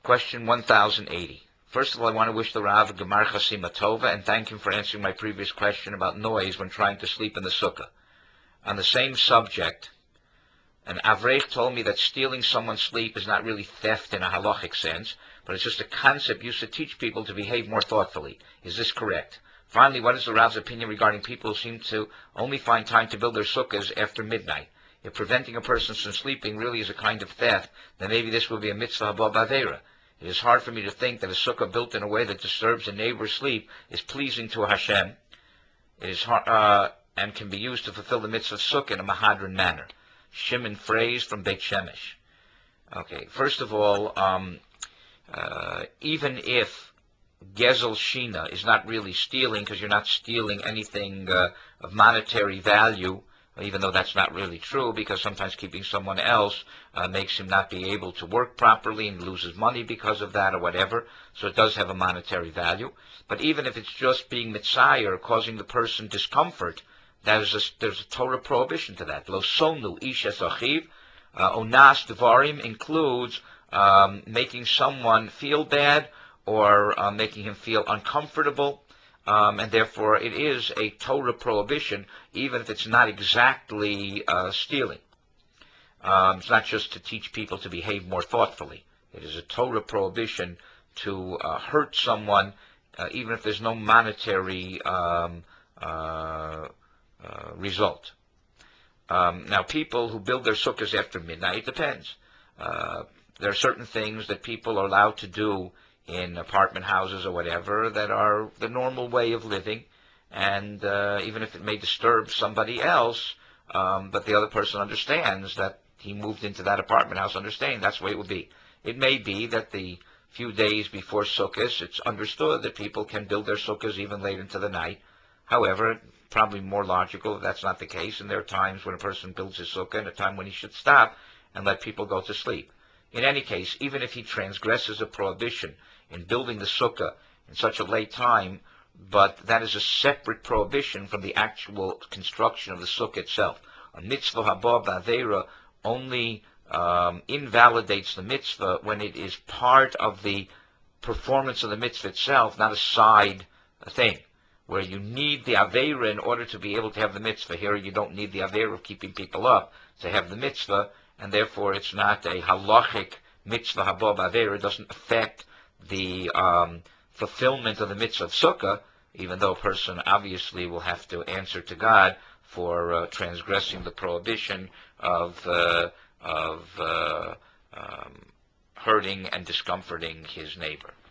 Question 1080. First of all, I want to wish the Rav Gemar Chasima Tova and thank him for answering my previous question about noise when trying to sleep in the sukkah. On the same subject, an Avreich told me that stealing someone's sleep is not really theft in a halachic sense, but it's just a concept used to teach people to behave more thoughtfully. Is this correct? Finally, what is the Rav's opinion regarding people who seem to only find time to build their sukkahs after midnight? If preventing a person from sleeping really is a kind of theft, then maybe this will be a mitzvah haba b'aveira. It is hard for me to think that a sukkah built in a way that disturbs a neighbor's sleep is pleasing to Hashem. It is hard, and can be used to fulfill the mitzvah of sukkah in a mahadran manner. Shimon phrase from Beit Shemesh. Okay, first of all, even if Gezel Shina is not really stealing, because you're not stealing anything of monetary value, even though that's not really true, because sometimes keeping someone else makes him not be able to work properly and loses money because of that or whatever, so it does have a monetary value. But even if it's just being mitzayer, causing the person discomfort, there's a Torah prohibition to that. Lo sonu ish es achiv, onas devarim includes making someone feel bad or making him feel uncomfortable. And therefore it is a Torah prohibition, even if it's not exactly stealing. It's not just to teach people to behave more thoughtfully. It is a Torah prohibition to hurt someone, even if there's no monetary result. Now, people who build their sukkahs after midnight, it depends. There are certain things that people are allowed to do in apartment houses or whatever that are the normal way of living, and even if it may disturb somebody else, but the other person understands that he moved into that apartment house understanding that's the way it would be. It may be that the few days before Sukkot, it's understood that people can build their sukkahs even late into the night. However, probably more logical if that's not the case, and there are times when a person builds his sukkah and a time when he should stop and let people go to sleep. In any case, even if he transgresses a prohibition in building the sukkah in such a late time, but that is a separate prohibition from the actual construction of the sukkah itself. A mitzvah haba b'aveira only invalidates the mitzvah when it is part of the performance of the mitzvah itself, not a side thing, where you need the aveira in order to be able to have the mitzvah. Here you don't need the aveira of keeping people up to have the mitzvah, and therefore it's not a halachic mitzvah haba b'aveira. It doesn't affect the fulfillment of the mitzvah of sukkah, even though a person obviously will have to answer to God for transgressing the prohibition of hurting and discomforting his neighbor.